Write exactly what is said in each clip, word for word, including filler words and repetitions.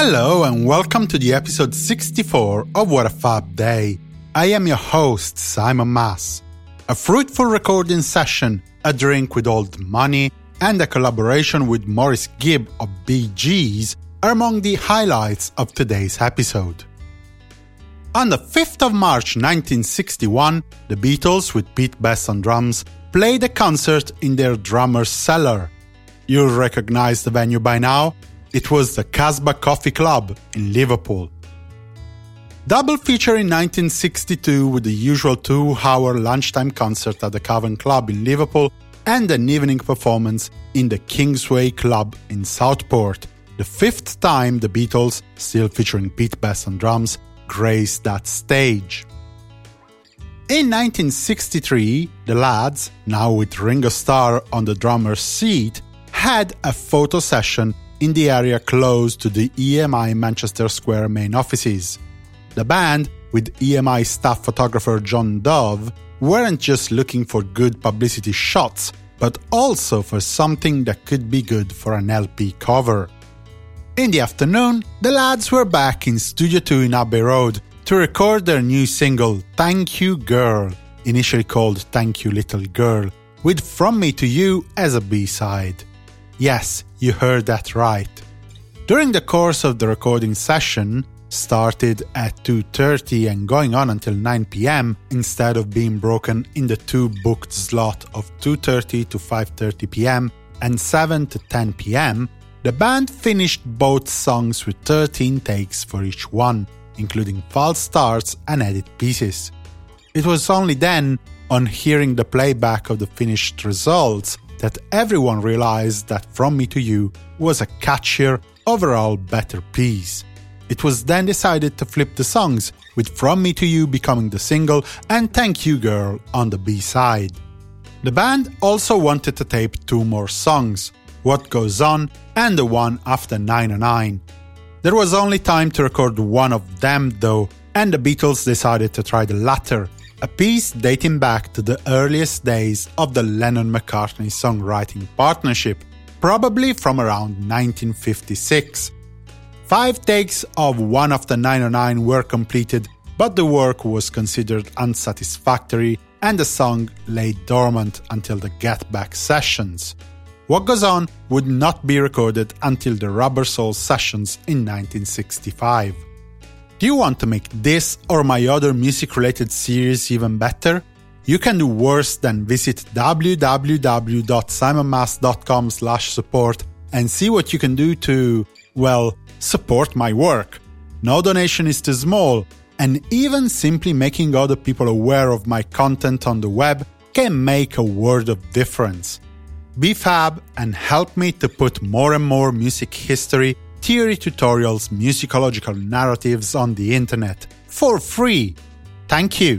Hello and welcome to the episode sixty-four of What a Fab Day. I am your host, Simon Mas. A fruitful recording session, a drink with old money, and a collaboration with Maurice Gibb of Bee Gees are among the highlights of today's episode. On the fifth of March nineteen sixty-one, the Beatles, with Pete Best on drums, played a concert in their drummer's cellar. You'll recognize the venue by now. It was the Casbah Coffee Club in Liverpool. Double feature in nineteen sixty-two with the usual two-hour lunchtime concert at the Cavern Club in Liverpool and an evening performance in the Kingsway Club in Southport, the fifth time the Beatles, still featuring Pete Best on drums, graced that stage. In nineteen sixty-three, the lads, now with Ringo Starr on the drummer's seat, had a photo session in the area close to the E M I Manchester Square main offices. The band, with E M I staff photographer John Dove, weren't just looking for good publicity shots, but also for something that could be good for an L P cover. In the afternoon, the lads were back in Studio two in Abbey Road to record their new single, Thank You Girl, initially called Thank You Little Girl, with From Me to You as a B-side. Yes, you heard that right. During the course of the recording session, started at two thirty and going on until nine p.m. instead of being broken in the two booked slot of two thirty to five thirty p.m. and seven to ten p.m., the band finished both songs with thirteen takes for each one, including false starts and edit pieces. It was only then, on hearing the playback of the finished results, that everyone realized that From Me to You was a catchier, overall better piece. It was then decided to flip the songs, with From Me to You becoming the single and Thank You Girl on the B-side. The band also wanted to tape two more songs, What Goes On and the one after nine oh nine. There was only time to record one of them though, and the Beatles decided to try the latter, a piece dating back to the earliest days of the Lennon-McCartney songwriting partnership, probably from around nineteen fifty-six. Five takes of One After nine oh nine were completed, but the work was considered unsatisfactory and the song lay dormant until the Get Back sessions. What Goes On would not be recorded until the Rubber Soul sessions in nineteen sixty-five. Do you want to make this or my other music-related series even better? You can do worse than visit w w w dot simon mas dot com slash support and see what you can do to, well, support my work. No donation is too small, and even simply making other people aware of my content on the web can make a world of difference. Be fab and help me to put more and more music history, theory tutorials, musicological narratives on the internet, for free. Thank you.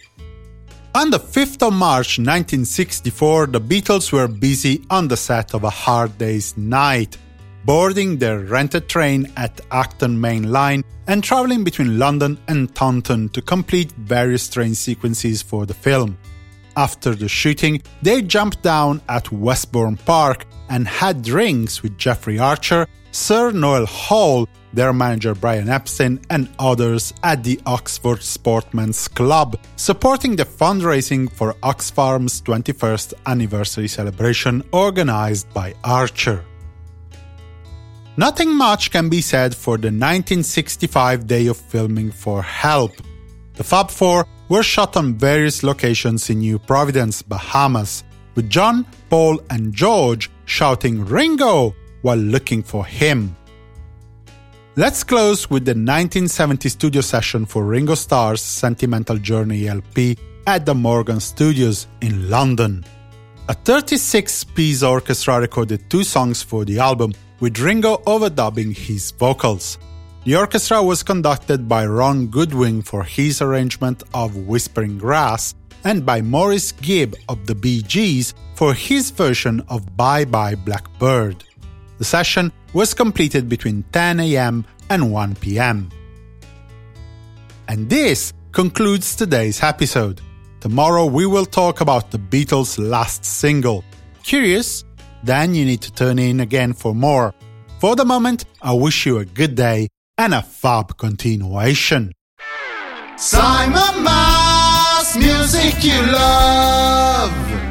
On the fifth of March nineteen sixty-four, the Beatles were busy on the set of A Hard Day's Night, boarding their rented train at Acton Main Line and travelling between London and Taunton to complete various train sequences for the film. After the shooting, they jumped down at Westbourne Park and had drinks with Jeffrey Archer, Sir Noel Hall, their manager Brian Epstein, and others at the Oxford Sportsman's Club, supporting the fundraising for Oxfam's twenty-first anniversary celebration organised by Archer. Nothing much can be said for the nineteen sixty-five day of filming for Help. The Fab Four were shot on various locations in New Providence, Bahamas, with John, Paul and George shouting Ringo while looking for him. Let's close with the nineteen seventy studio session for Ringo Starr's Sentimental Journey L P at the Morgan Studios in London. A thirty-six piece orchestra recorded two songs for the album, with Ringo overdubbing his vocals. The orchestra was conducted by Ron Goodwin for his arrangement of Whispering Grass and by Maurice Gibb of the Bee Gees for his version of Bye Bye Blackbird. The session was completed between ten a.m. and one p.m. And this concludes today's episode. Tomorrow we will talk about the Beatles' last single. Curious? Then you need to tune in again for more. For the moment, I wish you a good day and a fab continuation. Simon Mas, music you love.